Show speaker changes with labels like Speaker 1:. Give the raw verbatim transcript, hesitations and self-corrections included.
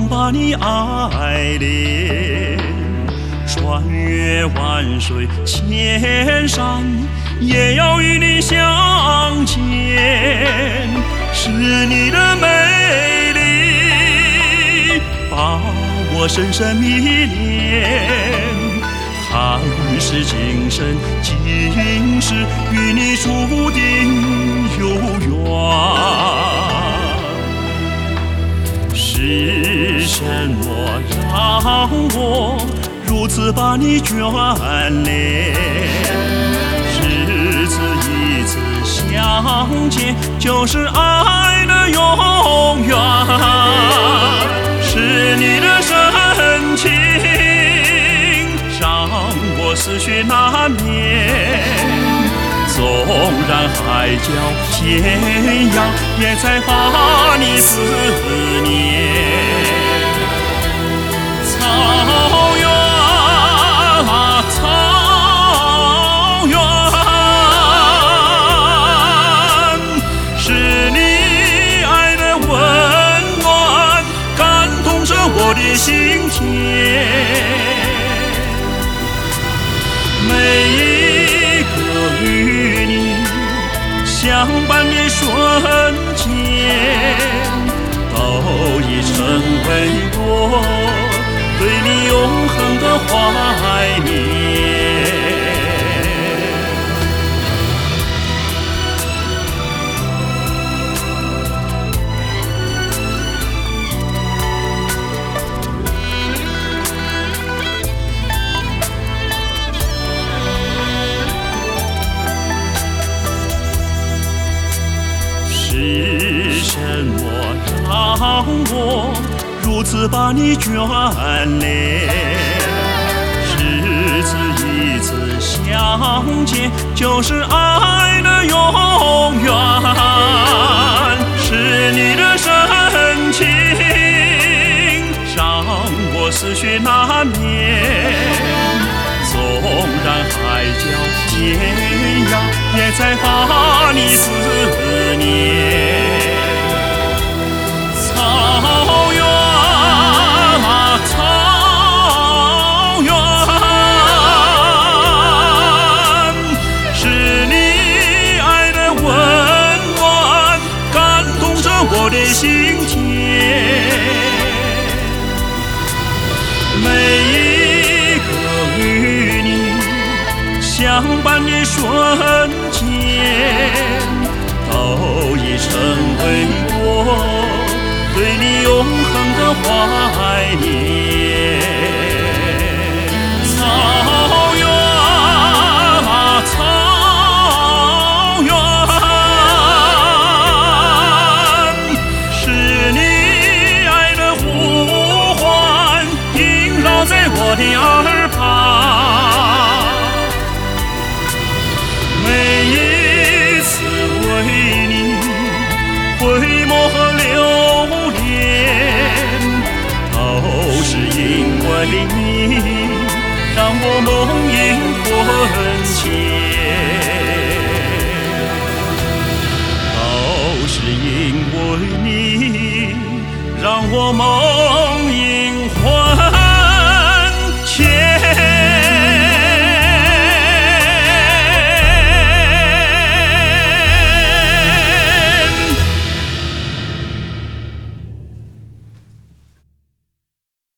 Speaker 1: 想把你爱恋，穿越万水千山，也要与你相见。是你的美丽把我深深迷恋，还是今生今世与你注定有缘。是什么让我如此把你眷恋？日子一次相见，就是爱的永远。是你的深情让我思绪难眠，纵然海角天涯，也在把你思念。草原啊草原，是你爱的温暖，感动着我的心田。每一个与你相伴的瞬间，都已成为我对你永恒的怀念。是什么让我如此把你眷恋？日子一次相见，就是爱的永远。是你的深情让我思绪难眠，纵然海角天涯，也在把你思念。草原啊草原，是你爱的温暖，感动着我的心田。每一个与你相伴的瞬间，都已成为我对你永恒的怀念。草原啊草原，是你爱的呼唤，萦绕在我的耳旁。每一次为你回眸和流连，都是因为你让我梦萦魂牵，都是因为你让我梦